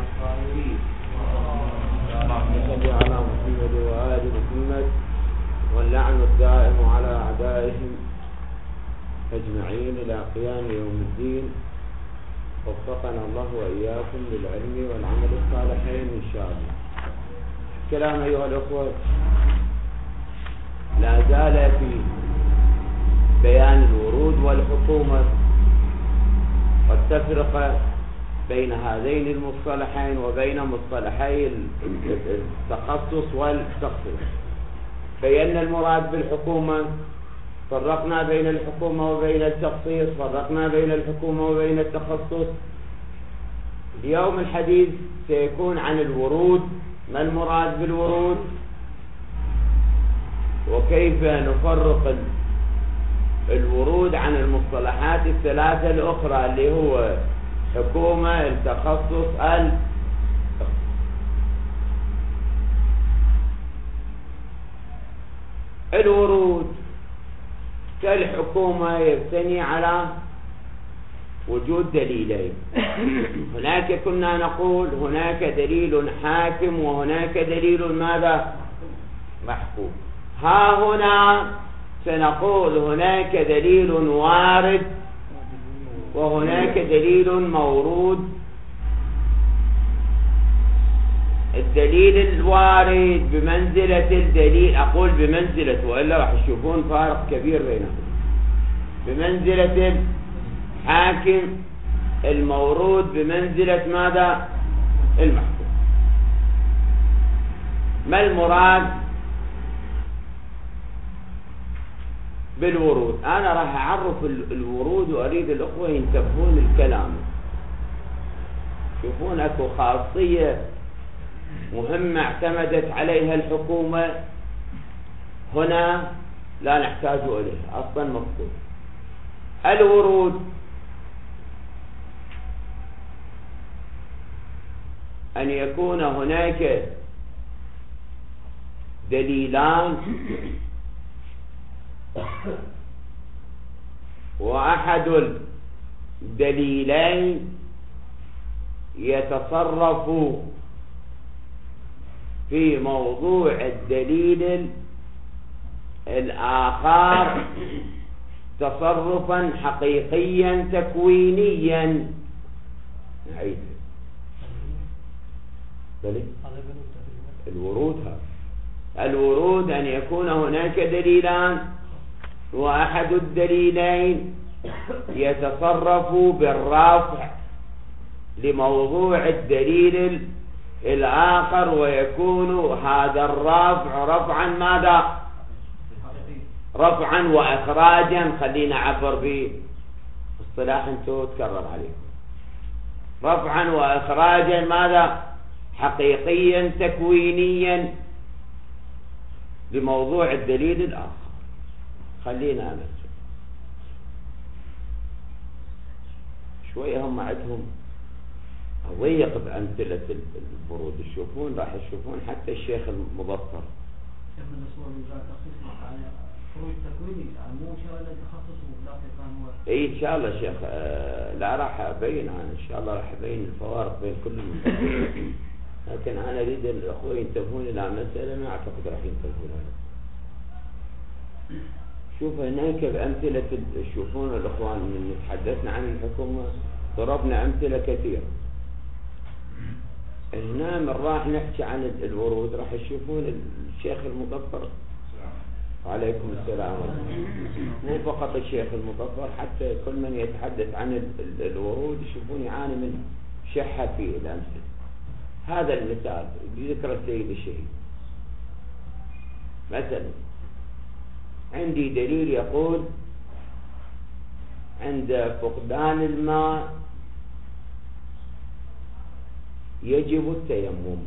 الطاهرين. اللهم صل على محمد وآل محمد، واللعن الدائم على أعدائهم أجمعين إلى قيام يوم الدين. وفقنا الله وإياكم للعلم والعمل الصالحين إن شاء الله. كلام أيها الأخوة لا زال في بيان الورود والحكومة والتفرقة بين هذين المصطلحين وبين مصطلحي التخصص والتخصيص. بينا المراد بالحكومة، فرقنا بين الحكومة وبين التخصيص، فرقنا بين الحكومة وبين التخصص. اليوم الحديث سيكون عن الورود، ما المراد بالورود، وكيف نفرق الورود عن المصطلحات الثلاثة الأخرى اللي هو حكومة، التخصص، الورود كالحكومة يبتني على وجود دليلين. هناك كنا نقول هناك دليل حاكم وهناك دليل ماذا؟ محكوم. ها هنا سنقول هناك دليل وارد وهناك دليل مورود. الدليل الوارد بمنزلة الدليل، أقول بمنزلة وإلا راح تشوفون فارق كبير بينهم، بمنزلة الحاكم. المورود بمنزلة ماذا؟ المحكوم. ما المراد بالورود؟ أنا راح أعرف الورود وأريد الأخوة ينتبهون الكلام. شوفون أكو خاصية مهمة اعتمدت عليها الحكومة هنا لا نحتاج إليها أصلا مفقود. الورود أن يكون هناك دليلان وأحد الدليلين يتصرف في موضوع الدليل الآخر تصرفا حقيقيا تكوينيا. نعيد الورود. هذا الورود أن يكون هناك دليلان وأحد الدليلين يتصرف بالرفع لموضوع الدليل الآخر، ويكون هذا الرفع رفعا ماذا؟ رفعا وإخراجا. خلينا عبر باصطلاح انتو تكرر عليكم. رفعا وإخراجا ماذا؟ حقيقيا تكوينيا لموضوع الدليل الآخر. خلينا أمثل شوية. هم عندهم ضيق بأمثلة الورود. تشوفون راح تشوفون حتى الشيخ المظفر اي ان شاء الله شيخ. لا راح ابين انا ان شاء الله، راح ابين الفوارق بين كل المصطلحات. لكن انا اريد الاخوه ينتبهون الى مسألة ما اعتقد راح ينتبهون لها. شوف هناك بأمثلة. تشوفون الاخوان من تحدثنا عن الحكومة ضربنا امثلة كثيرة. هنا من راح نحكي عن الورود راح تشوفون الشيخ المظفر وعليكم السلام. مو فقط الشيخ المظفر، حتى كل من يتحدث عن الورود يشوفون يعاني من شحة في الأمثلة. هذا المثال بذكر السيد الشهيد. مثلا عندي دليل يقول عند فقدان الماء يجب التيمم.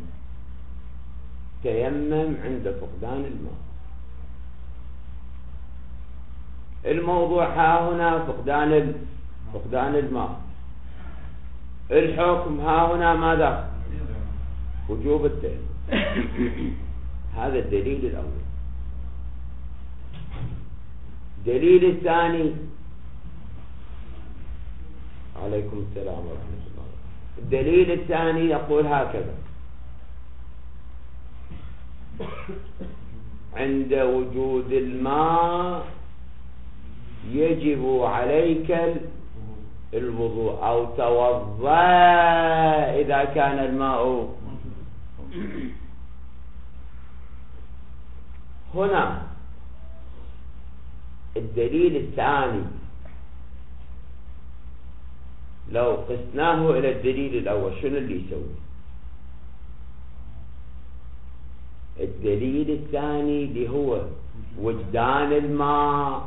تيمم عند فقدان الماء. الموضوع ها هنا فقدان الماء. الحكم ها هنا ماذا؟ وجوب التيمم. هذا الدليل الأول. الدليل الثاني عليكم السلام ورحمة الله. الدليل الثاني يقول هكذا: عند وجود الماء يجب عليك الوضوء، أو توضأ إذا كان الماء. هنا الدليل الثاني لو قسناه إلى الدليل الأول شنو اللي يسوي؟ الدليل الثاني اللي هو وجدان الماء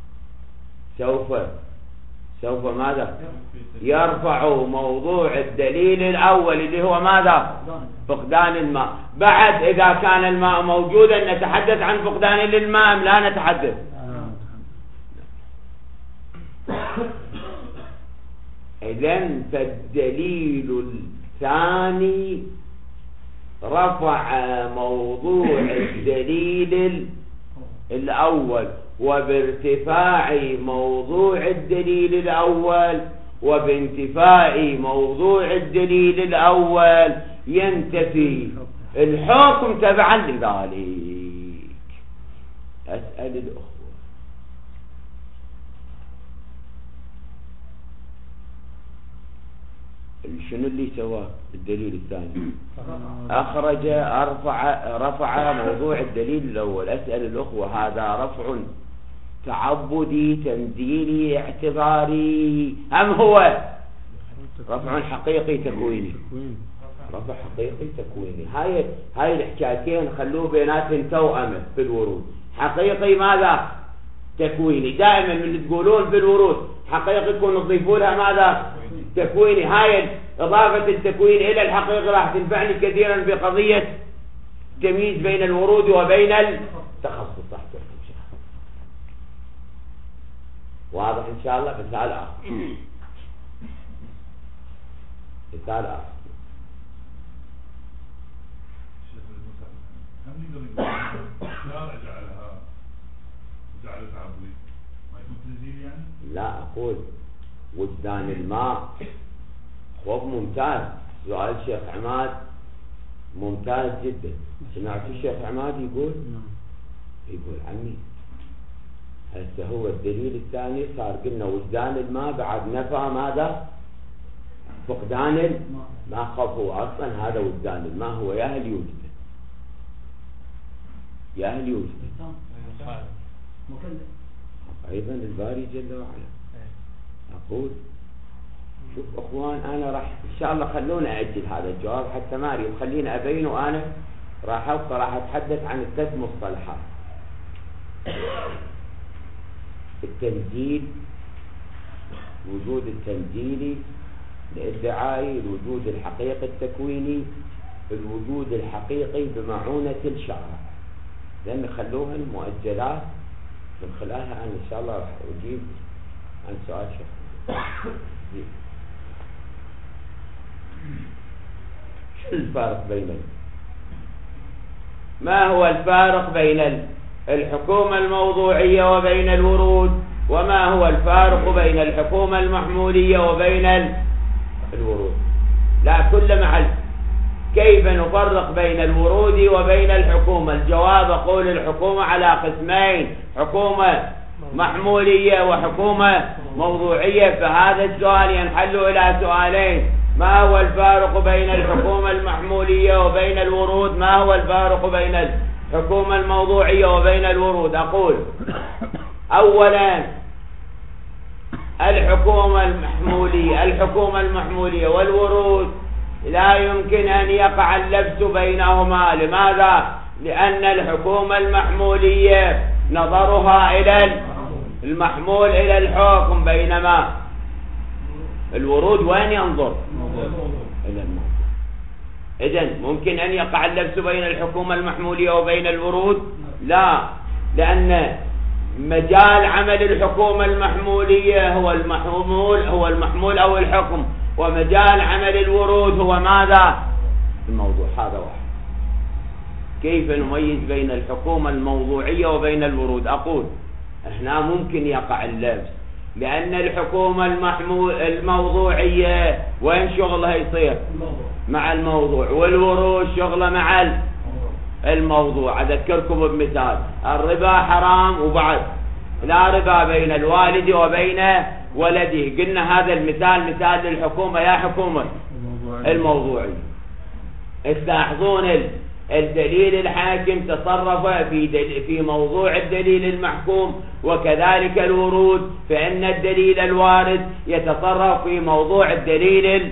سوف ماذا؟ يرفع موضوع الدليل الأول اللي هو ماذا؟ فقدان الماء. بعد إذا كان الماء موجودا نتحدث عن فقدان للماء أم لا نتحدث؟ إذن فالدليل الثاني رفع موضوع الدليل الأول، وبارتفاع موضوع الدليل الأول وبانتفاء موضوع الدليل الأول ينتفي الحكم تبعا لذلك. أسأل الأخوة، شنو اللي سواه الدليل الثاني؟ أخرج رفع موضوع الدليل الأول. أسأل الأخوة، هذا رفع تعبدي تنزيلي اعتباري أم هو رفع حقيقي تكويني؟ رفع حقيقي تكويني. هاي الحكايتين خلوه بيناتهم توأمة في الورود. حقيقي ماذا؟ تكويني. دائما من تقولون في الورود حقيقي يكون تضيفوا لها ماذا؟ تكويني. هاي إضافة التكوين إلى الحقيقة راح تنفعني كثيرا بقضية تمييز بين الورود وبين التخصص. واضح إن شاء الله؟ مثال آخر، مثال آخر. لا، أقول وجدان الماء. خوف ممتاز، سؤال الشيخ عماد ممتاز جدا. سمعت الشيخ عماد يقول عمي هسه هو الدليل الثاني صار قلنا وجدان الماء بعد نفى ماذا؟ فقدان الماء. خافوا أصلا هذا وجدان الماء هو يا هل يوجد أيضا الباري جل وعلا. أقول شوف أخوان، أنا راح إن شاء الله خلونا أجل هذا الجواب حتى ماري وخلينا أبين، وأنا راح أتحدث عن الثلاث مصطلحات: التنزيل، وجود التنزيلي لادعاء الوجود الحقيقي التكويني، الوجود الحقيقي بمعونة الشرع. لأن خلوها المؤجلات من خلالها أنا إن شاء الله راح أجيب عن سؤال شيخ. شو الفارق ما هو الفارق بين الحكومة الموضوعية وبين الورود؟ وما هو الفارق بين الحكومة المحمولية وبين الورود؟ لا، كل محل كيف نفرق بين الورود وبين الحكومة؟ الجواب أقول الحكومة على قسمين: حكومة محمولية وحكومة موضوعية. فهذا السؤال ينحل إلى سؤالين: ما هو الفارق بين الحكومة المحمولية وبين الورود؟ ما هو الفارق بين الحكومة الموضوعية وبين الورود؟ أقول أولا الحكومة المحمولية والورود لا يمكن أن يقع اللبس بينهما. لماذا؟ لأن الحكومة المحمولية نظرها إلى المحمول إلى الحكم، بينما الورود وين ينظر؟ إلى المحمول. إذن ممكن أن يقع اللبس بين الحكومة المحمولية وبين الورود؟ لا، لأن مجال عمل الحكومة المحمولية هو المحمول أو الحكم، ومجال عمل الورود هو ماذا؟ الموضوع. هذا واحد. كيف نميز بين الحكومة الموضوعية وبين الورود؟ أقول هنا ممكن يقع اللبس، لأن الحكومة الموضوعية وين شغلها يصير؟ مع الموضوع، والورود شغله مع الموضوع. أذكركم بمثال: الربا حرام وبعد لا ربا بين الوالد وبين ولده. قلنا هذا المثال مثال للحكومة يا حكومة الموضوعية. استلاحظون الدليل الحاكم تصرف في موضوع الدليل المحكوم، وكذلك الورود فإن الدليل الوارد يتصرف في موضوع الدليل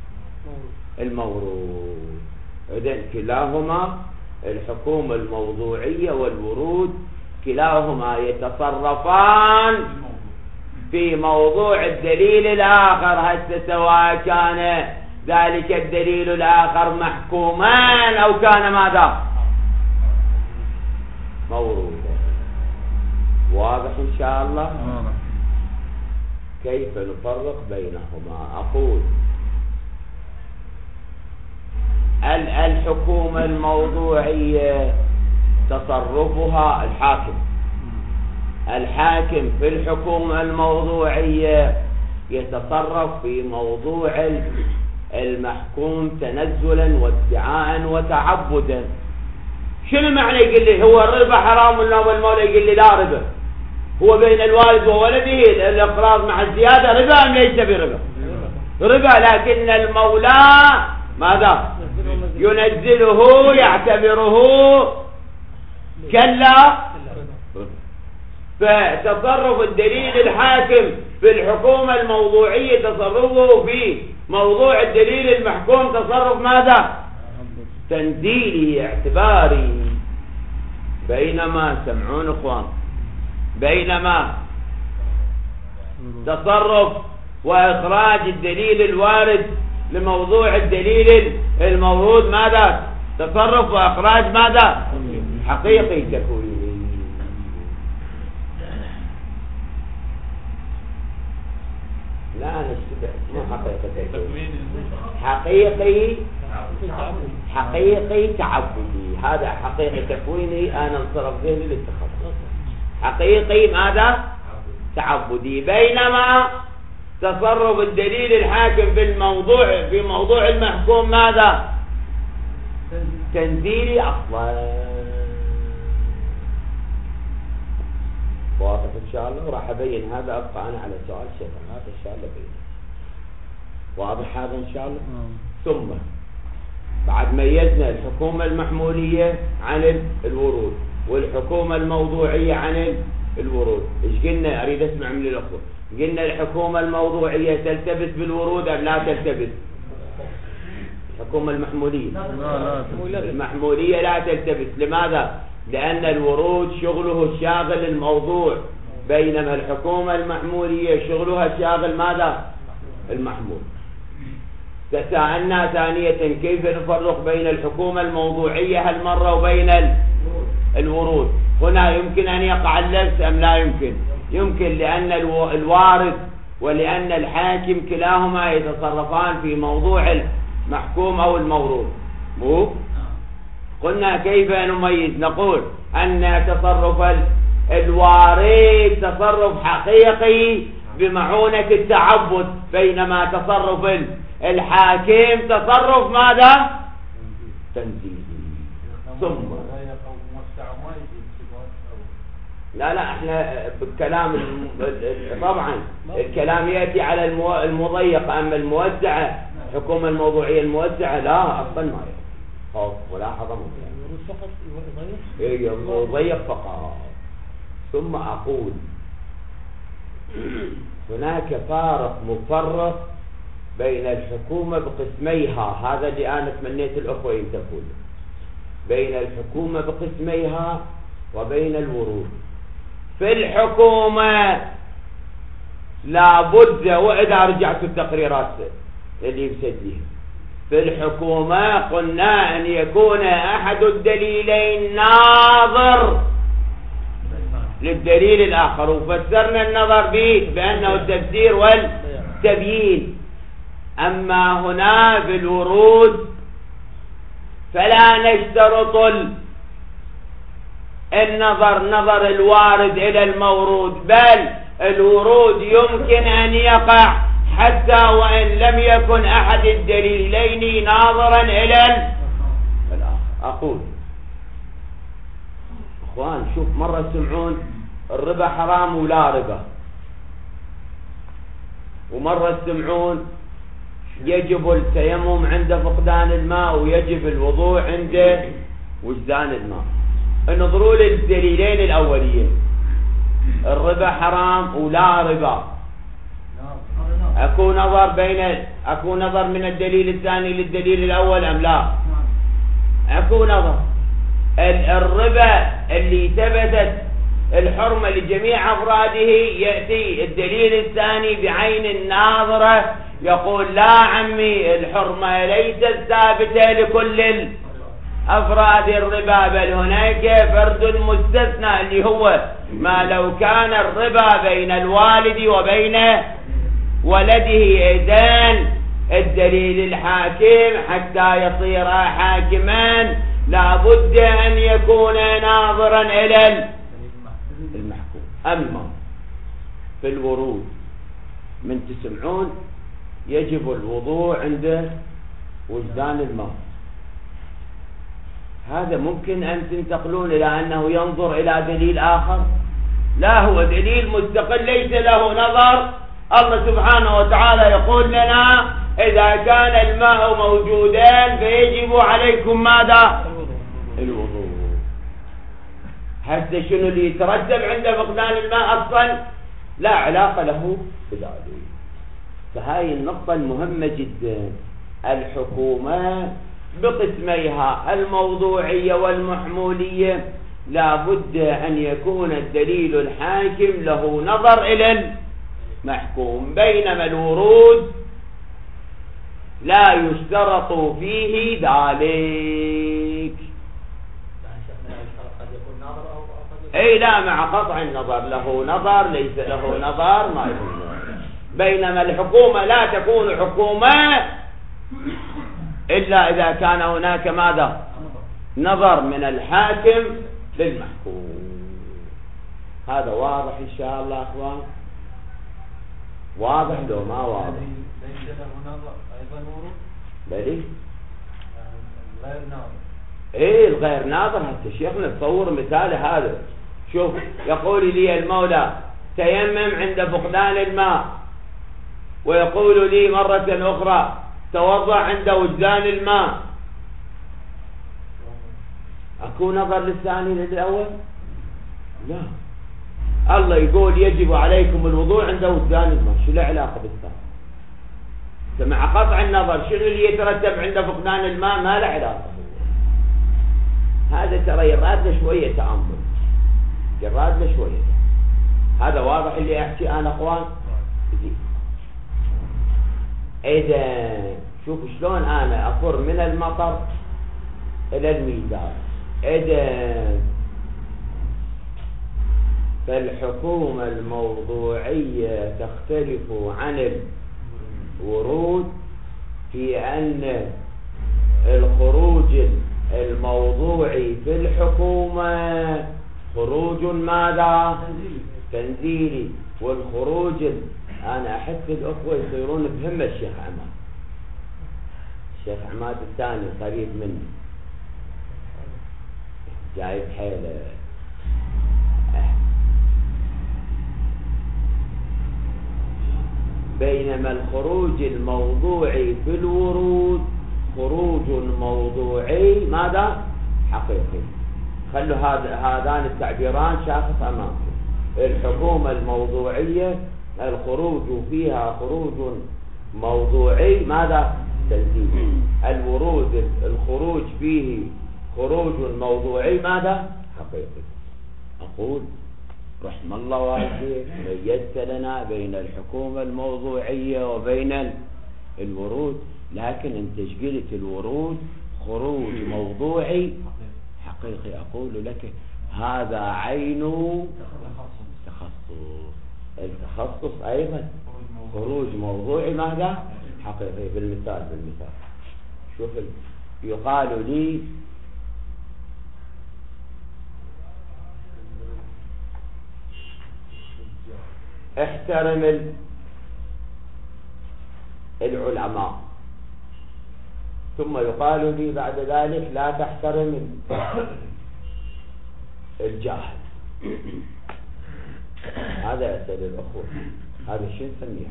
المورود. إذن كلاهما، الحكومة الموضوعية والورود، كلاهما يتصرفان في موضوع الدليل الآخر. هسه سواء كان ذلك الدليل الآخر محكومان أو كان ماذا؟ مورودا. واضح إن شاء الله؟ كيف نفرق بينهما؟ أقول الحكومة الموضوعية تصرفها الحاكم في الحكومة الموضوعية يتصرف في موضوع المحكوم تنزلا وادعاء وتعبدا. شنو معنى يقول لي هو الربا حرام والمولى يقول لي لا ربا؟ هو بين الوالد وولده الإقراض مع الزيادة ربا أم ليس بربا؟ ربا، لكن المولى ماذا؟ ينزله يعتبره كلا. فتصرف الدليل الحاكم في الحكومة الموضوعية تصرفه في موضوع الدليل المحكوم تصرف ماذا؟ تنزيلي اعتباري. بينما سمعون اخوان، بينما تصرف واخراج الدليل الوارد لموضوع الدليل المورود ماذا؟ تصرف واخراج ماذا؟ حقيقي تكويني. لا نشتبه، مو حقيقي تكويني، حقيقي تعبدي. هذا حقيقي تكويني، انا انصرف ذهني للتخصص. حقيقي ماذا؟ تعبدي. بينما تصرف الدليل الحاكم في موضوع المحكوم ماذا؟ تنزيلي اصلا. واضح ان شاء الله؟ وراح ابين هذا. ابقى انا على سؤال شيخ هذا ان شاء الله بين. واضح هذا ان شاء الله؟ ثم بعد ميزنا الحكومة المحمولية عن الورود والحكومة الموضوعية عن الورود. ايش قلنا؟ اريد اسمع من الاخوة. قلنا الحكومة الموضوعية تلتبس بالورود ام لا تلتبس؟ الحكومة المحمولية المحمولية لا تلتبس. لماذا؟ لأن الورود شغله الشاغل الموضوع، بينما الحكومة المحمولية شغلها الشاغل ماذا؟ المحمول. تساءلنا ثانية كيف نفرق بين الحكومة الموضوعية هالمرة وبين الورود. هنا يمكن أن يقع اللبس أم لا يمكن؟ يمكن، لأن الوارد ولأن الحاكم كلاهما يتصرفان في موضوع المحكوم أو المورود. مو قلنا كيف نميز؟ نقول أن تصرف الوارد تصرف حقيقي بمعونة التعبد، بينما تصرف الحاكم تصرف ماذا؟ تنزيلي. ثم لا احنا بالكلام طبعا الكلام يأتي على المضيق، أما الموزعة الحكومة الموضوعية الموزعة لا أصلا ما يأتي. ملاحظة مضيق فقط. ثم أقول هناك فارق مفرق بين الحكومة بقسميها. هذا اللي أنا تمنيت الأخوة ينتبهون، بين الحكومة بقسميها وبين الورود. في الحكومة لابد، وإذا رجعت التقريرات اللي مسجلها في الحكومة قلنا أن يكون أحد الدليلين ناظر للدليل الآخر، وفسرنا النظر به بأنه التفسير والتبيين. أما هنا بالورود فلا نشترط النظر نظر الوارد إلى المورود، بل الورود يمكن أن يقع حتى وإن لم يكن أحد الدليلين ناظرا إلى الآخر. أقول أخوان شوف، مرة تسمعون الربا حرام ولا ربا، ومرة تسمعون يجب التيمم عند فقدان الماء ويجب الوضوء عند وجدان الماء. انظروا للدليلين الأوليين، الربا حرام ولا ربا، أكو نظر من الدليل الثاني للدليل الأول أم لا؟ أكو نظر. الربا اللي ثبتت الحرمة لجميع أفراده يأتي الدليل الثاني بعين الناظرة يقول لا عمي، الحرمة ليست ثابتة لكل أفراد الربا، بل هناك فرد مستثنى اللي هو ما لو كان الربا بين الوالد وبين ولده. إذن الدليل الحاكم حتى يصير حاكما لابد أن يكون ناظرا إلى المحكوم. أما في الورود من تسمعون يجب الوضوء عند وجدان الماء، هذا ممكن أن تنتقلون إلى أنه ينظر إلى دليل آخر؟ لا، هو دليل مستقل ليس له نظر. الله سبحانه وتعالى يقول لنا إذا كان الماء موجودا فيجب عليكم ماذا؟ الوضوء. هذا شنو اللي يترتب عند فقدان الماء أصلا؟ لا علاقة له بذلك. فهاي النقطة المهمة جدا. الحكومة بقسميها الموضوعية والمحمولية لابد أن يكون الدليل الحاكم له نظر إلى المحكوم، بينما الورود لا يشترط فيه ذلك. اي لا، مع قطع النظر، له نظر ليس له نظر ما يكون. بينما الحكومة لا تكون حكومة إلا إذا كان هناك ماذا؟ نظر من الحاكم للمحكوم. هذا واضح إن شاء الله أخوان؟ واضح لو ما واضح؟ ليس له نظر أيضا ورود؟ بلي؟ غير ناظر. إيه الغير ناظر. حتى شيخنا تصور مثال هذا. شوف، يقول لي المولى تيمم عند فقدان الماء، ويقول لي مرة أخرى توضأ عند وجدان الماء، أكو نظر للثاني للأول؟ لا. الله يقول يجب عليكم الوضوء عند وجدان الماء، شو له علاقة بالثاني؟ مع قطع النظر شنو اللي يترتب عند فقدان الماء؟ ما له علاقة. هذا ترى يراد له شوية تأمل، يراد له شوية. هذا واضح اللي أحكي أنا أخوان؟ إذا شوف شلون أنا أفر من المطر إلى الميزان. إذا فالحكومة الموضوعية تختلف عن الورود في أن الخروج الموضوعي في الحكومة خروج ماذا؟ تنزيلي. والخروج أنا أحس الأخوة يصيرون بهمة الشيخ عماد. الشيخ عماد الثاني قريب مني جايب حيله. بينما الخروج الموضوعي في الورود خروج موضوعي ماذا؟ حقيقي. خلوا هذان التعبيران شاخص أمامكم. الحكومة الموضوعية الخروج فيها خروج موضوعي ماذا؟ تنزيلي. الورود الخروج فيه خروج موضوعي ماذا؟ حقيقي. أقول رحم الله والديك ميزت لنا بين الحكومة الموضوعية وبين الورود، لكن انت قلت الورود خروج موضوعي حقيقي. أقول لك هذا عين تخصص. التخصص أيضا خروج موضوعي ماذا؟ حقيقي. بالمثال شوف، يقال لي احترم العلماء، ثم يقال لي بعد ذلك لا تحترم الجاهل. هذا أسأل الأخوة، هذا شو نسميه؟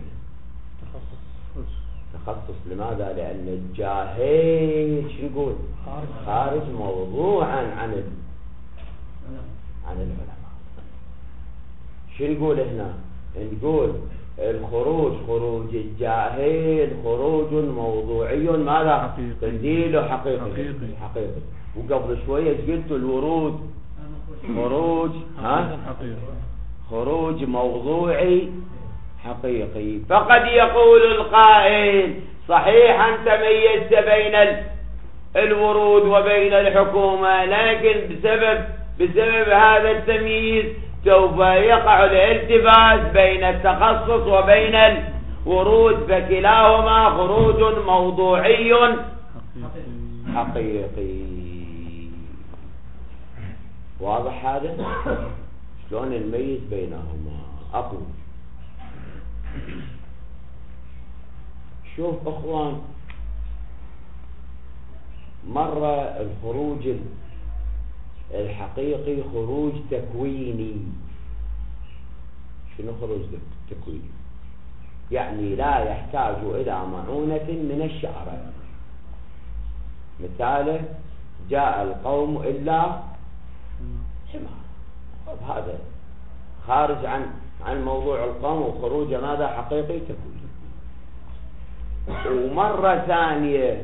تخصص. لماذا؟ لأن الجاهل شو نقول؟ خارج موضوعا عن العلماء. شو نقول هنا؟ نقول الخروج، خروج الجاهل خروج موضوعي ماذا؟ تنديله حقيقي. وقبل شوية قلت الورود خروج خروج موضوعي حقيقي. فقد يقول القائل صحيح أنت ميزت بين الورود وبين الحكومة، لكن بسبب هذا التمييز سوف يقع الالتباس بين التخصص وبين الورود، فكلاهما خروج موضوعي حقيقي. واضح هذا؟ شلون نميز بينهما؟ أقول شوف أخوان، مرة الخروج الحقيقي خروج تكويني. شنو خروج تكويني؟ يعني لا يحتاج إلى معونة من الشارع. مثاله جاء القوم إلا حمار، هذا خارج عن موضوع القوم، وخروج ماذا؟ حقيقي تكويني. ومرة ثانية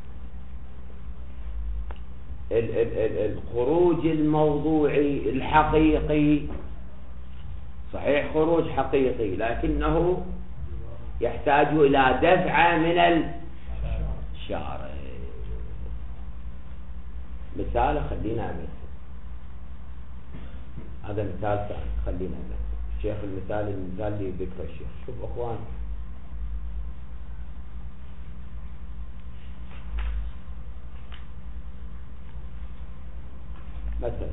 الخروج الموضوعي الحقيقي صحيح خروج حقيقي، لكنه يحتاج إلى دفعة من الشارع. مثال خلينا نمثل، هذا مثال ثاني خلينا نمثل. الشيخ المثال اللي ذكر الشيخ، شوف أخوان، مثلا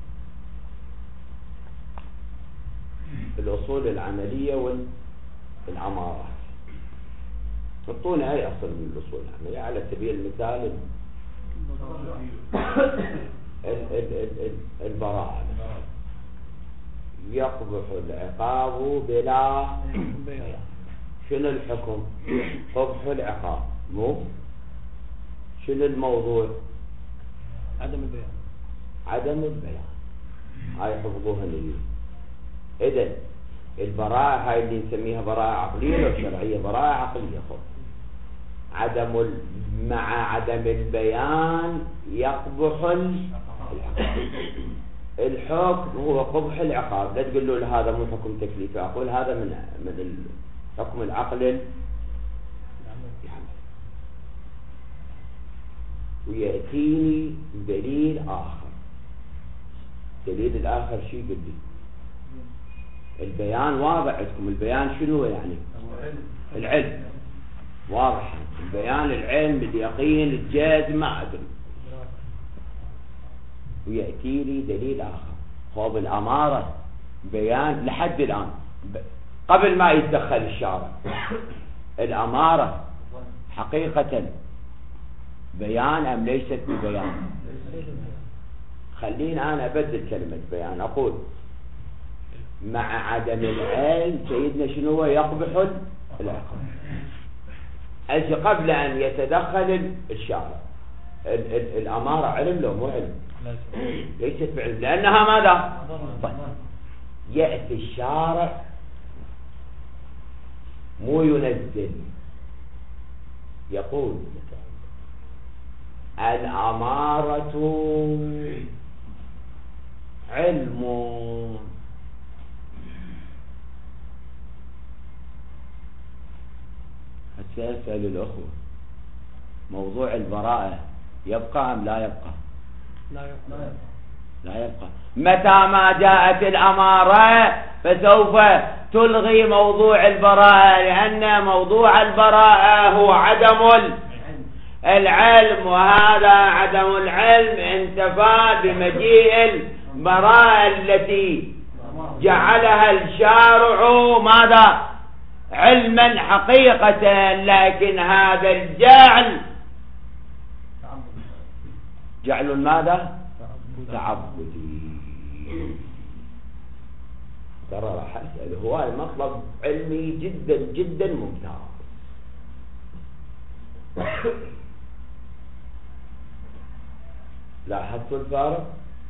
الأصول العملية والعمارات، حطونا أي أصل من الأصول العملية على سبيل المثال. البراءة، يقبح العقاب بلا بيان. شنو الحكم؟ قبح العقاب، مو شنو الموضوع؟ عدم البيان. هاي حفظوها لي. إذن البراءة هاي اللي نسميها براءة عقلية أو شرعية؟ براءة عقلية. مع عدم البيان يقبح العقاب. الحكم هو قبح العقاب. لا تقول له هذا مو حكم تكليفي، أقول هذا من الحكم العقل. ويأتيني دليل آخر. الدليل الآخر شيء يقول لي البيان واضح عندكم. البيان شنو يعني؟ العلم واضح. البيان العلم باليقين الجازم ما أدري. ويأتي لي دليل آخر. خوض الأمارة بيان لحد الآن قبل ما يتدخل الشارع. الأمارة حقيقة بيان أم ليست ببيان؟ خلينا أنا أبدل كلمة بيان، أقول مع عدم العلم سيدنا شنو هو؟ يقبح العقاب. أجي قبل أن يتدخل الشارع. الأمارة علم لو مو علم؟ ليست بعلم، لأنها ماذا؟ يأتي الشارع مو ينزل، يقول الأمارة علم. أسأل الأخوة، موضوع البراءة يبقى أم لا يبقى؟ لا يبقى. متى ما جاءت الأمارة فسوف تلغي موضوع البراءة، لأن موضوع البراءة هو عدم العلم، وهذا عدم العلم انتفى بمجيء البراءة التي جعلها الشارع ماذا؟ علما حقيقة، لكن هذا الجعل جعل ماذا؟ تعبدي. ترى راح أسأل، هو المطلب علمي جدا جدا ممتاز. لاحظتوا الفارق؟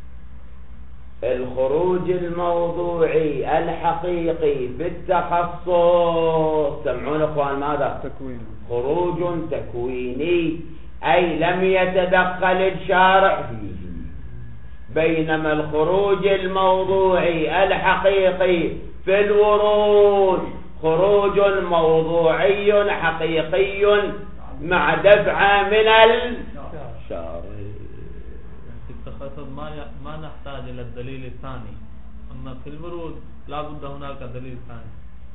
الخروج الموضوعي الحقيقي بالتخصص، سمعون اخوان ماذا؟ خروج تكويني، اي لم يتدخل الشارع فيه. بينما الخروج الموضوعي الحقيقي في الورود خروج موضوعي حقيقي مع دفعة من الشارع. في التخصص ما نحتاج إلى الدليل الثاني، أما في الورود لا بد هناك دليل ثاني.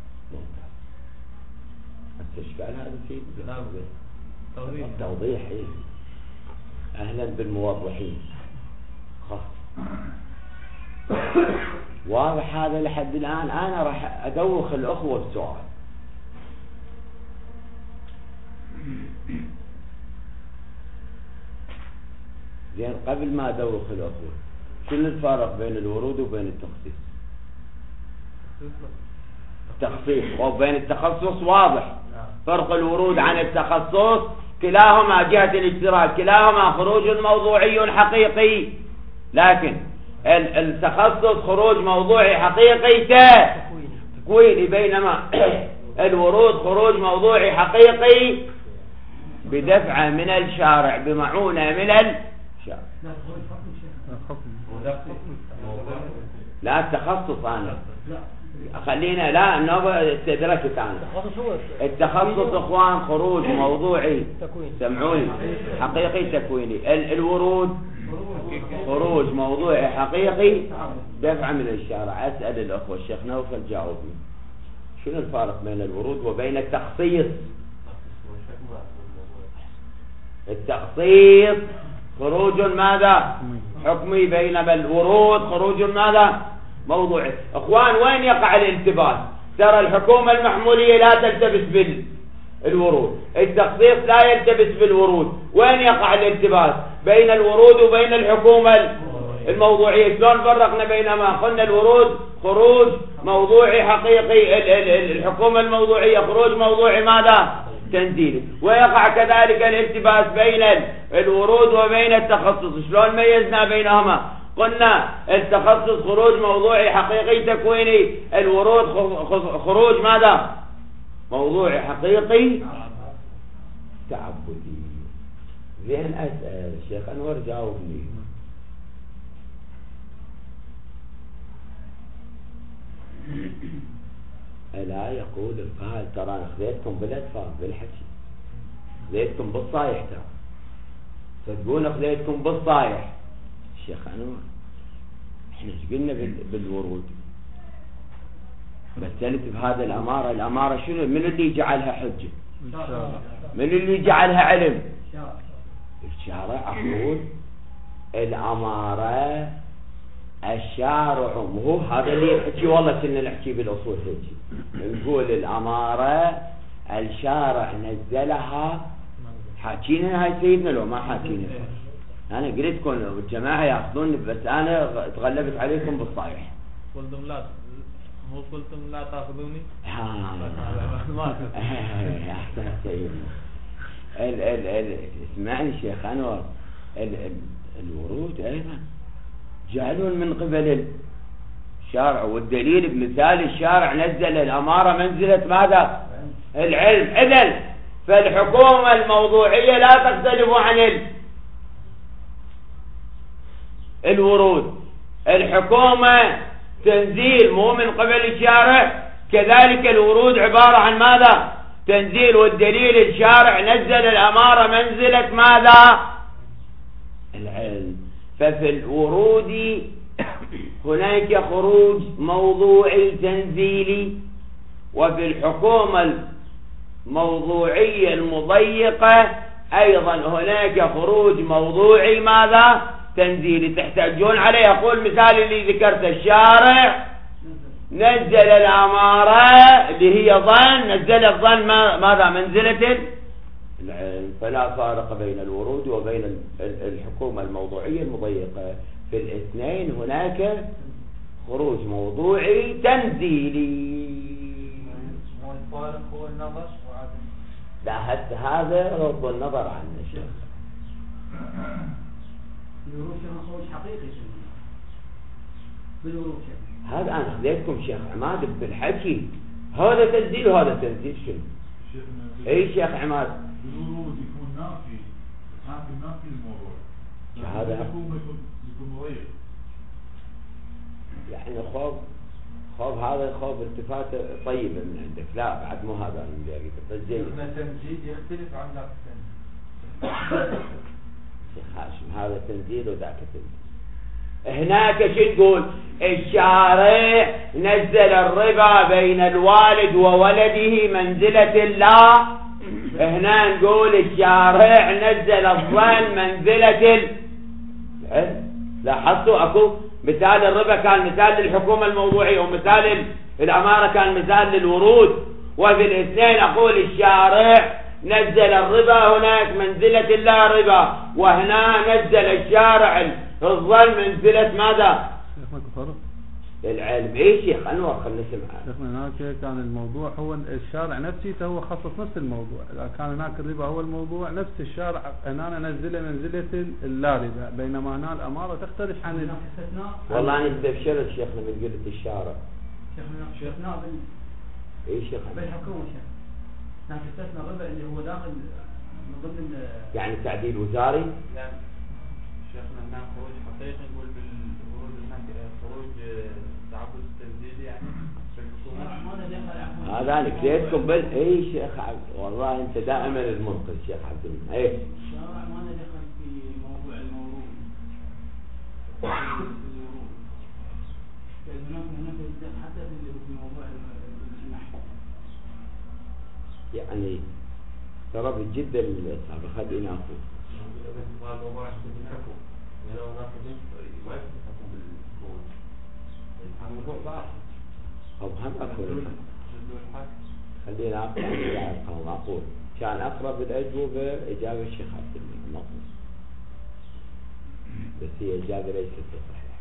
استشكال هذا الشيء؟ لا بد توضيح. أهلا بالموضحين. واضح هذا لحد الآن؟ أنا راح أدوخ الأخوة بسؤال. زين، قبل ما أدوخ الأخوة، شنو الفرق بين الورود وبين التخصيص؟ التخصيص وبين التخصص واضح. فرق الورود عن التخصص كلاهما جهة الاشتراك، كلاهما خروج موضوعي حقيقي، لكن التخصص خروج موضوعي حقيقي تكويني، بينما الورود خروج موضوعي حقيقي بدفعة من الشارع، بمعونة من الشارع. لا التخصص أنا خلينا لا استدركت أنا. التخصص اخوان خروج موضوعي سمعوني حقيقي تكويني، الورود خروج موضوعي حقيقي دفع من الشارع. أسأل الأخوة الشيخ نوفل جاوبني، شنو الفارق بين الورود وبين التخصيص؟ التخصيص خروج ماذا؟ حكمي، بينما الورود خروج ماذا؟ موضوعي. اخوان وين يقع الالتباس؟ ترى الحكومة المحمولية لا تلتبس بالورود، التخصيص لا يلتبس بالورود. وين يقع الالتباس؟ بين الورود وبين الحكومة الموضوعية. شلون فرقنا بينما قلنا الورود خروج موضوعي حقيقي، الحكومة الموضوعية خروج موضوعي ماذا؟ تنزيلي. ويقع كذلك الالتباس بين الورود وبين التخصص. شلون ميزنا بينهما؟ قلنا التخصص خروج موضوعي حقيقي تكويني، الورود خروج ماذا؟ موضوعي حقيقي تعبدي. زين، أسأل الشيخ أنور جاوبني. ألا يقول القائل ترى أنا خذيتكم بالأدفار بالحكي، خذيتكم بالصايح، ترى صدقون خذيتكم بالصايح. الشيخ أنور احنا ايش قلنا بالورود؟ مثلت بهذا الأمارة. الأمارة شنو؟ من اللي جعلها حجة؟ من اللي جعلها علم؟ الشارع. أقول الأمارة الشارع، مو هذا اللي يحكي والله كنا نحكي بالأصول هيك. نقول الأمارة الشارع نزلها. حاكينا هاي سيدنا لو ما حاكينا؟ أنا قلتكم الجماعة يأخذون، بس أنا تغلبت عليكم بالصحيح. قلتم لا، مو قلتم لا تأخذوني؟ أحسن سيدنا. اسمعني شيخ أنور، الورود أيضا جعل من قبل الشارع، والدليل بمثال الشارع نزل الأمارة منزلة ماذا؟ العلم. إذن فالحكومة الموضوعية لا تختلف عن الورود. الحكومة تنزيل مو من قبل الشارع، كذلك الورود عبارة عن ماذا؟ تنزيل. والدليل الشارع نزل الأمارة منزلة ماذا؟ العلم. ففي الورود هناك خروج موضوعي تنزيلي، وفي الحكومة الموضوعية المضيقة أيضا هناك خروج موضوعي ماذا؟ تنزيلي. تحتاجون عليه. أقول مثال اللي ذكرته، الشارع نزل الأمارة اللي هي ظن، نزل الظن ماذا منزلة العلم. فلا فارق بين الورود وبين الحكومة الموضوعية المضيقة، في الاثنين هناك خروج موضوعي تنزيلي. مو الفارق هو النظر وعدم. لا هذا غض النظر عنه شيخ. الورود شيخ خروج حقيقي بالورود شيخ. هذا أنا خليتكم شيخ عماد بالحكي، هذا تنزيل وهذا تنزيل شنو؟ اي شيخ عماد بالورود يكون نافي، الحاكم نافي الموضوع. هذا الحكومة يكون مضيق. يعني خوف هذا خوف التفات طيبة من عندك. لا بعد مو هذا اللي قلت زين. تنزيل يختلف عن ذاك التنزيل. شيخ هاشم هذا تنزيل وذاك تنزيل. هناك شو تقول؟ الشارع نزل الربا بين الوالد وولده منزلة الله. هنا نقول الشارع نزل الظن منزلة العلم. لاحظتوا اكو مثال الربا كان مثال للحكومة الموضوعية، ومثال الأمارة كان مثال للورود، وفي الاثنين أقول الشارع نزل الربا هناك منزلة الله ربا، وهنا نزل الشارع الظن منزلة ماذا؟ شيخنا فرق العلم. اي شيخ انور خلنا نسمع. شيخنا هناك كان الموضوع هو الشارع نفسه هو خصص نفس الموضوع، كان هناك الربا هو الموضوع، نفس الشارع هنا نزله منزلة اللا ربا، بينما هنا الأمارة تختلف عن والله انا استبشرت شيخنا من قلة الشارع. شيخنا اي شيخ بالحكومة شيخ هناك استثناء الربا اللي هو داخل من ضمن يعني تعديل وزاري. لا شيخنا هناك خروج حقيقي، نقول بالورود هناك خروج تعبد التنزيل يعني في الحكومة. هذا انا كليتكم اي شيخ والله انت دائما المنقذ شيخ عبد المنعم. اي الشارع ما دخل في موضوع المورود. هناك حتى في موضوع النحو يعني ترى جدا السابق خلينا ناخذ أو هم أقول خلينا أقول كان أقرب الأجوبة إجابة الشيخ عبد المنعم، بس هي إجابة ليست صحيحة.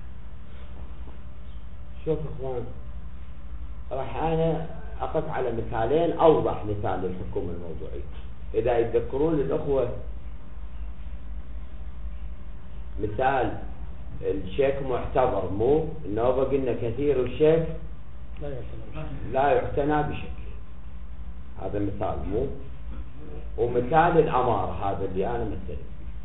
شوف إخوان، راح أنا أقف على مثالين أوضح مثال للحكومة الموضوعية. إذا يتذكرون الأخوة مثال الشيك معتبر، مو النوبة قلنا كثير الشيك لا يعتنى بشكل، هذا مثال مو. ومثال الأمارة هذا اللي أنا مثلت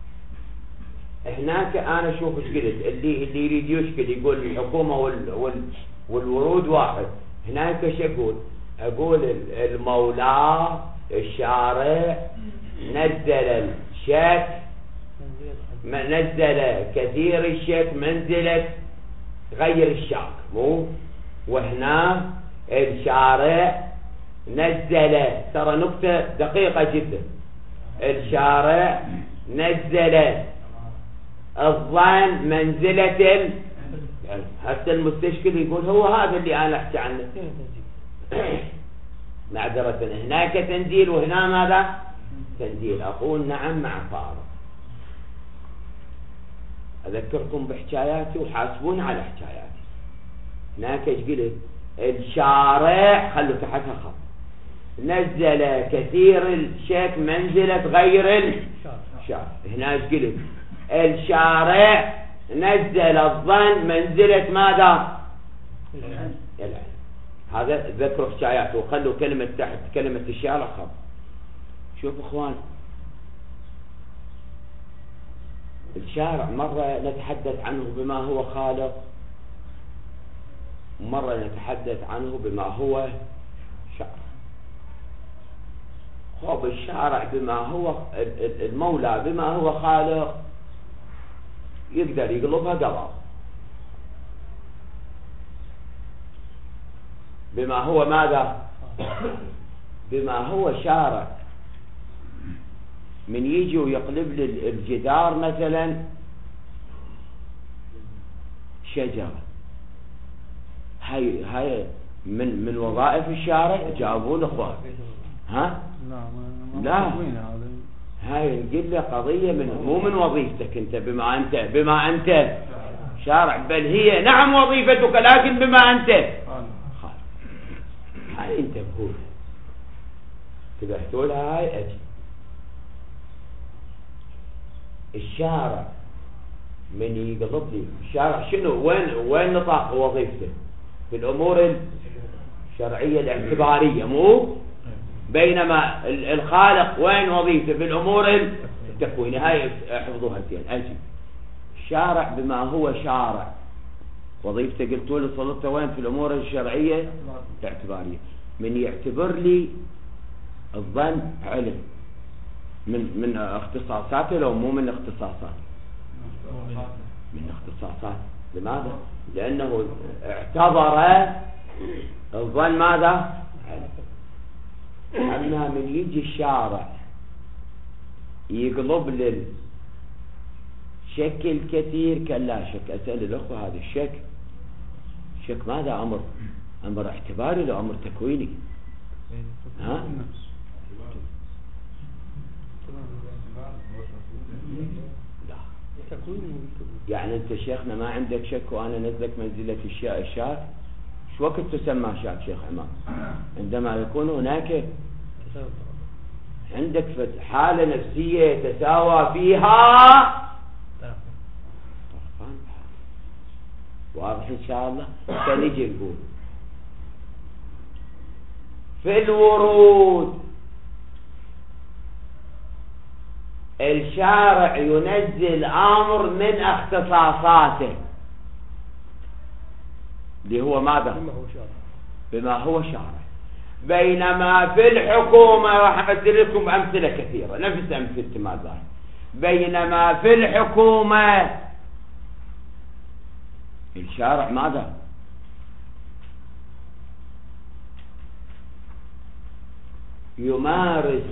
هناك. أنا شوف ايش قلت، اللي يريد يشكل يقول الحكومة والورود واحد. هناك ايش أقول المولى الشارع نزل الشيك، نزل كثير الشيك منزلة غير الشاك مو. وهنا الشارع نزل، ترى نقطة دقيقة جدا، الشارع نزل الظن منزلة حتى المستشكل يقول هو هذا اللي أنا أحكي عنه معذرة. هناك تنزيل وهنا ماذا؟ تنزيل. أقول نعم مع فارق. أذكركم بحكاياتي وحاسبون على حكاياتي. هناك ايش قلت؟ الشارع خلوا تحتها خط نزل كثير الشيك منزلة غير الشارع. هنا ايش قلت؟ الشارع نزل الظن منزلة ماذا؟ العلم. هذا ذكروا حكايات وخلوا كلمة تحت كلمة الشارع خط. شوف اخوان، الشارع مرة نتحدث عنه بما هو خالق، مرة نتحدث عنه بما هو شرع. خب الشارع بما هو المولى بما هو خالق يقدر يقلبها قلب، بما هو ماذا؟ بما هو شارع. من يجي ويقلب لي الجدار مثلا شجرة، هاي من وظائف الشارع؟ جاوبوا الأخوان. ها؟ لا هاي نقول له قضية مو من وظيفتك أنت، بما أنت شارع، بل هي نعم وظيفتك لكن بما أنت هاي أنت بقول تبحثوا لها. هاي أجي الشارع من يقضب لي الشارع شنو وين نطاق وظيفته؟ في الأمور الشرعية الاعتبارية، مو بينما الخالق وين وظيفته؟ في الأمور التكوينية. هاي احفظوها زين. أجي الشارع بما هو شارع وظيفته قلتوا لي صلته وين؟ في الأمور الشرعية الاعتبارية. من يعتبر لي الظن علم من اختصاصاته لو مو من اختصاصاته؟ من اختصاصات. لماذا؟ لأنه اعتبر الظن ماذا؟ أما من يجي الشارع يقلب للشك الكثير كلا شك. أسأل الأخوة هذا الشك ماذا؟ أمر اعتباري لو أمر تكويني؟ ها؟ يعني أنت شيخنا ما عندك شك وأنا نزلك منزلة الشاك. شو وقت تسمى شاك شيخ عمار؟ عندما يكون هناك عندك حالة نفسية يتساوى فيها واضح إن شاء الله. فنجي نقول في الورود الشارع ينزل أمر من اختصاصاته اللي هو ماذا؟ بما هو شارع. بينما في الحكومة، راح أمثل لكم أمثلة كثيرة نفس أمثلة ماذا. بينما في الحكومة الشارع ماذا؟ يمارس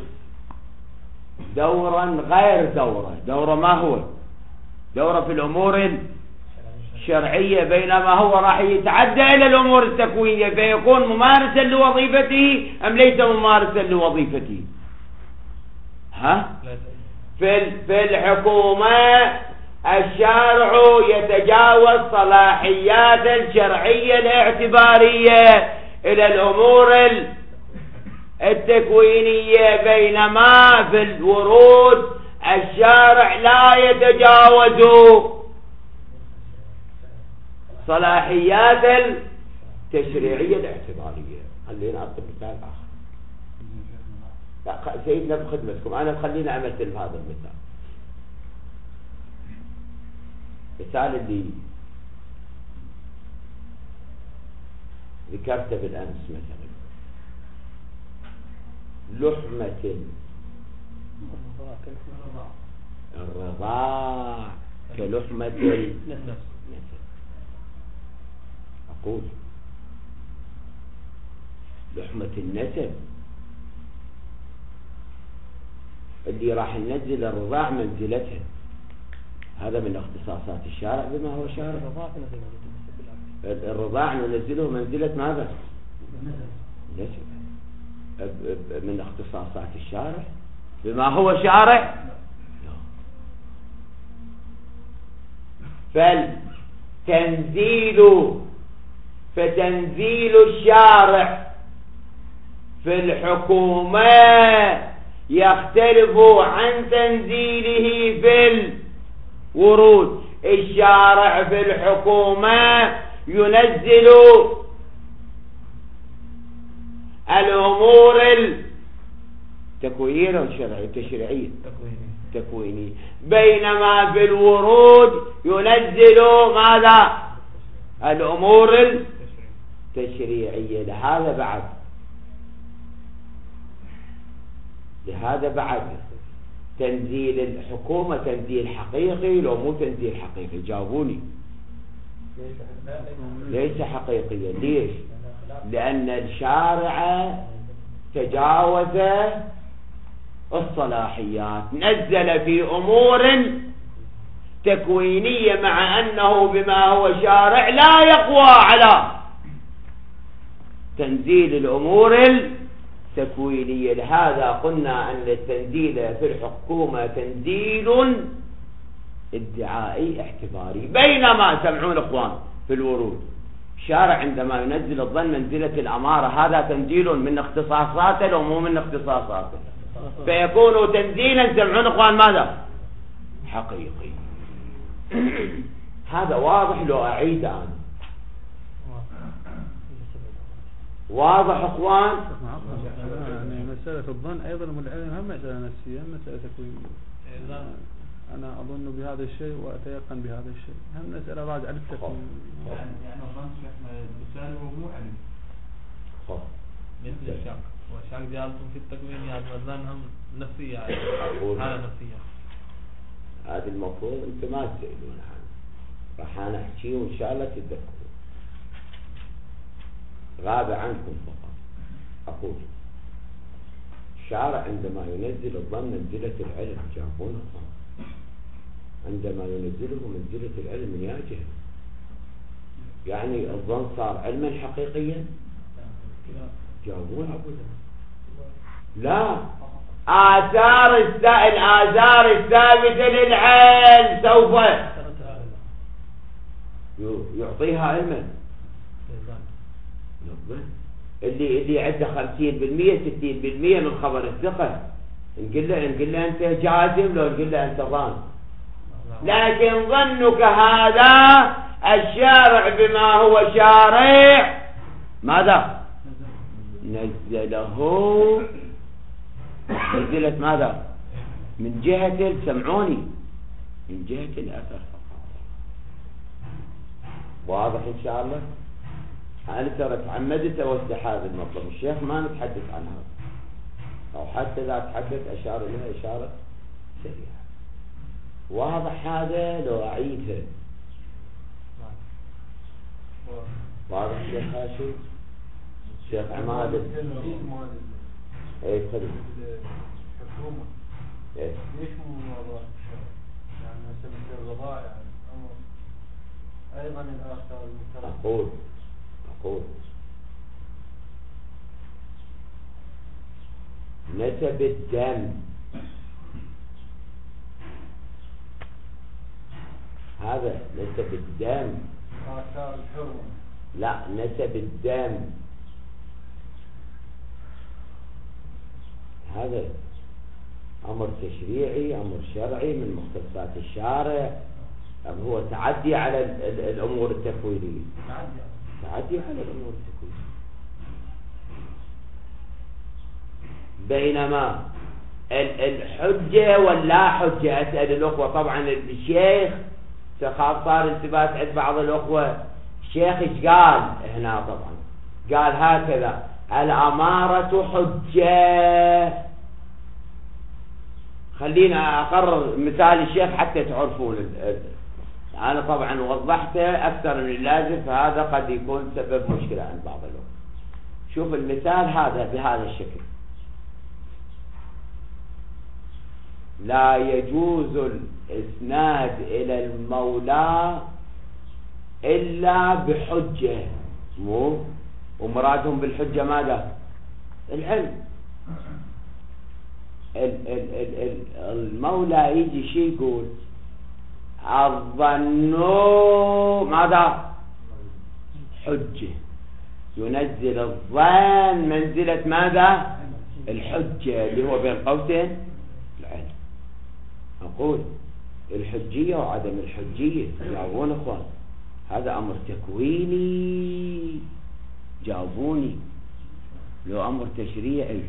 دورا غير دورة ما هو؟ دورة في الأمور الشرعية، بينما هو راح يتعدى إلى الأمور التكوينية فيكون ممارسا لوظيفته أم ليس ممارسا لوظيفته؟ ها؟ في الحكومة الشارع يتجاوز صلاحيات الشرعية الاعتبارية إلى الأمور التكوينية، بينما في الورود الشارع لا يتجاوز صلاحيات التشريعية الاعتبارية. خلينا أعطي مثال آخر. سيدنا بخدمتكم، أنا خلينا أمثل هذا المثال. مثال اللي ذكرته بالأمس مثلا لحمة الرضاع كلحمة النسب. أقول لحمة النسب اللي راح ننزل الرضاع منزلتها، هذا من اختصاصات الشارع بما هو شارع. الرضاع ننزله منزلة ماذا؟ نسب. من اختصاصات الشارع بما هو شارع. فتنزيل الشارع في الحكومة يختلف عن تنزيله في الورود. الشارع في الحكومة ينزل الأمور التكوينية والتشريعية تكوينية، بينما في الورود ينزل ماذا؟ الأمور التشريعية. لهذا بعد تنزيل الحكومة تنزيل حقيقي لو مو تنزيل حقيقي؟ جاوبوني. ليس حقيقيا. ليش؟ لأن الشارع تجاوز الصلاحيات، نزل في أمور تكوينية مع أنه بما هو شارع لا يقوى على تنزيل الأمور التكوينية. لهذا قلنا أن التنزيل في الحكومة تنزيل ادعائي اعتباري. بينما سمعون إخوان في الورود الشارع عندما ينزل الظن منزلة الأمارة هذا تنزيل من اختصاصاته لو مو من اختصاصاته، فيكون تنزيلا سمعون إخوان ماذا؟ حقيقي. هذا واضح لو أعيد أنا. واضح إخوان؟ يعني مسألة الظن أيضا من العلم هم مسألة نفسية هم مسألة تكوينية. أنا أظن بهذا الشيء وأتيقن بهذا الشيء هم مسألة راجعة للتكوين. يعني الظن شيخنا لسانه مو علم. مثل الشك والشك جالسهم في التكوين يعني وزنهم نفسية حالة نفسية. هذا المفروض أنتم ما تسألون عنه، راح أنا أحكي وإن شاء الله تتذكرون. غاب عنكم فقط. أقول الشارع عندما ينزل الظن منزلة العلم جابونه، عندما ينزله منزلة العلم من ياجه، يعني الظن صار علما حقيقيا جابونه. لا، الآثار الثابتة للعلم سوف يعطيها علما. اللي عنده 50% 60% من خبر الثقة نقول له أنت جازم، لو نقول له أنت ظان. لكن ظنك هذا الشارع بما هو شارع ماذا؟ نزله منزلة ماذا؟ من جهة سمعوني، من جهة الأثر. واضح إن شاء الله؟ أنا ترى تعمدت أوضح هذا المطلب، الشيخ ما نتحدث عن هذا، أو حتى لا أتحدث أشار إليها إشارة سريعة. واضح هذا لو أعيده؟ واضح الشيخ هاشم؟ الشيخ عماد ايه خلي الحكومة ايه ليش مو موضوع يعني مثل الرضاعة يعني أمر أيضا الآثار المترتبة. أقول نسب الدم هذا نسب الدم آثار الحرمة. لا، نسب الدم هذا أمر تشريعي، أمر شرعي من مختصات الشارع، أم هو تعدي على الأمور التكوينية؟ تعدي على الأمور التكوينية. بينما الحجة واللا حجة أسأل الأخوة. طبعا الشيخ صار التباس عند بعض الأخوة، الشيخ إيش قال هنا؟ طبعا قال هكذا: الأمارة حجة. خلينا أقرر مثال الشيخ حتى تعرفون. أنا طبعا وضحته أكثر من اللازم، فهذا قد يكون سبب مشكلة عند بعض الوقت. شوف المثال هذا بهذا الشكل: لا يجوز الإسناد إلى المولى إلا بحجة. مو ومرادهم بالحجة ماذا؟ العلم. المولى يجي شيء يقول الظن ماذا؟ حجة. ينزل الظن منزلة ماذا؟ الحجة، اللي هو بين قوسين العلم. أقول الحجية وعدم الحجية جاوبون أخوان، هذا أمر تكويني جاوبوني، لو أمر تشريعي.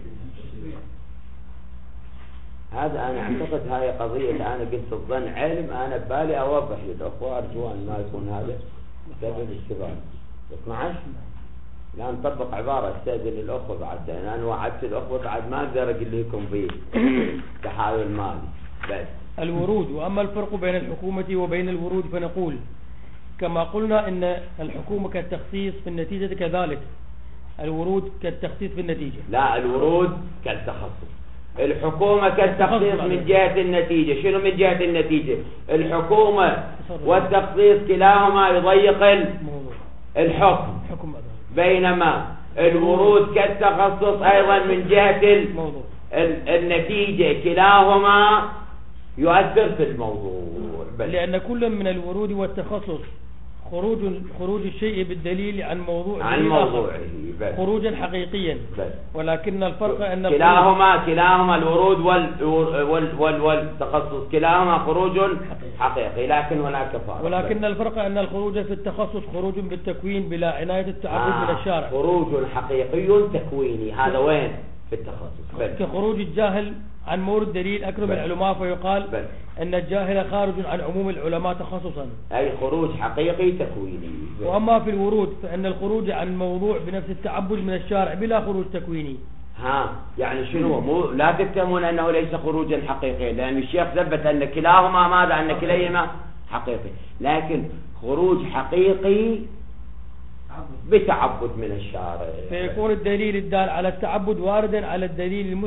هذا أنا أعتقد هاي قضية. أنا قلت الظن علم، أنا ببالي أوضح للأخوة، أرجو أن ما يكون هذا سبب اشتباه. 12 لا نطبق عبارة استاذن الأخوة بعد، أنا وعدت الأخوة بعد ما أقدر أقول لكم به تحايل مالي بس. الورود. وأما الفرق بين الحكومة وبين الورود فنقول كما قلنا إن الحكومة كالتخصيص في النتيجة، كذلك الورود كالتخصيص في النتيجة. لا، الورود كالتخصص، الحكومة كالتخصيص من جهة النتيجة. شنو من جهة النتيجة؟ الحكومة والتخصيص كلاهما يضيق الحكم، بينما الورود كالتخصص أيضا من جهة موضوع. النتيجة، كلاهما يؤثر في الموضوع. لأن كل من الورود والتخصص خروج الشيء بالدليل عن موضوعه خروجا حقيقيا. ولكن الفرق أن كلاهما الورود والتخصص كلاهما خروج حقيقي، لكن هناك فرق. ولكن الفرق أن الخروج في التخصص خروج بالتكوين بلا عناية التعبد من الشارع. خروج حقيقي تكويني، هذا وين في التخصص. كخروج الجاهل عن مورد دليل أكرم العلماء، فيقال أن الجاهل خارج عن عموم العلماء تخصصا، أي خروج حقيقي تكويني. وأما في الورود فإن الخروج عن موضوع بنفس التعبد من الشارع بلا خروج تكويني. يعني شنو؟ لا تتهمون أنه ليس خروجا حقيقيا، لأن الشيخ ثبت أن كلاهما ماذا؟ أن كليهما حقيقي، لكن خروج حقيقي بتعبد من الشارع. فيكون الدليل الدال على التعبد واردا على الدليل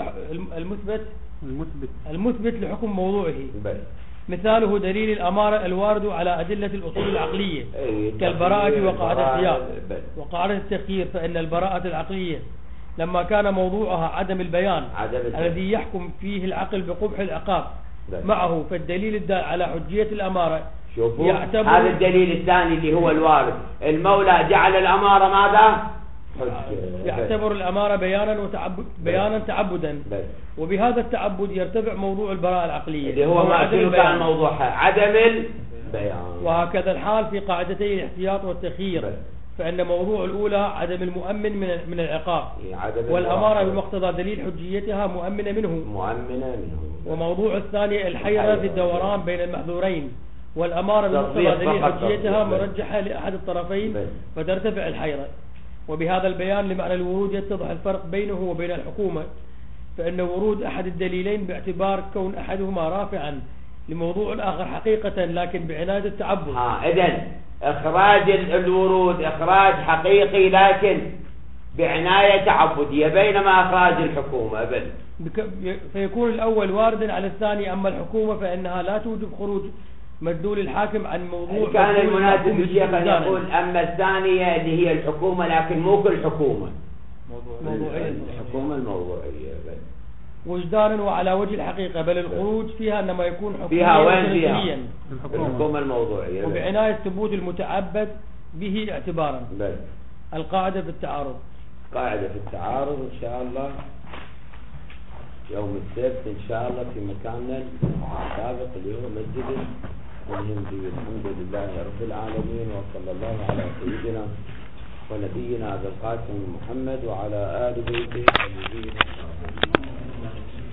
المثبت لحكم موضوعه. مثاله دليل الأمارة الوارد على أدلة الأصول العقلية كالبراءة وقاعدة الخيار وقاعدة التخيير. فإن البراءة العقلية لما كان موضوعها عدم البيان الذي يحكم فيه العقل بقبح العقاب معه، فالدليل الدال على حجية الأمارة شوفوا هذا الدليل الثاني اللي هو الوارد، المولى جعل الأمارة ماذا؟ يعتبر الأمارة بيانا تعبدا، وبهذا التعبد يرتفع موضوع البراءة العقلية اللي هو ما كان موضوعها عدم البيان. وهكذا الحال في قاعدتي الاحتياط والتخيير، فإن موضوع الأولى عدم المؤمن من العقاب، والأمارة بمقتضى دليل حجيتها مؤمنة منه. وموضوع الثاني الحيرة في الدوران بين المحذورين، والأمارة بمقتضى دليل حجيتها مرجحة لأحد الطرفين فترتفع الحيرة. وبهذا البيان لمعنى الورود يتضح الفرق بينه وبين الحكومة، فإن ورود أحد الدليلين باعتبار كون أحدهما رافعا لموضوع الآخر حقيقة لكن بعناية التعبد. إذن إخراج الورود إخراج حقيقي لكن بعناية تعبدية، بينما إخراج الحكومة فيكون الأول واردا على الثاني. أما الحكومة فإنها لا توجب خروج مدلول الحاكم عن موضوع. كان المناسب الشيخ أن يقول أما الثانية اللي هي الحكومة، لكن مو كل حكومة، الحكومة الموضوعية وجدانا وعلى وجه الحقيقة، بل الخروج فيها إنما يكون فيها وين؟ فيها الحكومة الموضوعية وبعناية ثبوت المتعبد به اعتبارا. القاعدة في التعارض. قاعدة في التعارض إن شاء الله يوم السبت إن شاء الله في مكاننا السابق اليوم مسجد الهندي. الحمد لله رب العالمين، وصلى الله على سيدنا ونبينا أبي القاسم محمد وعلى آل بيته الطيبين.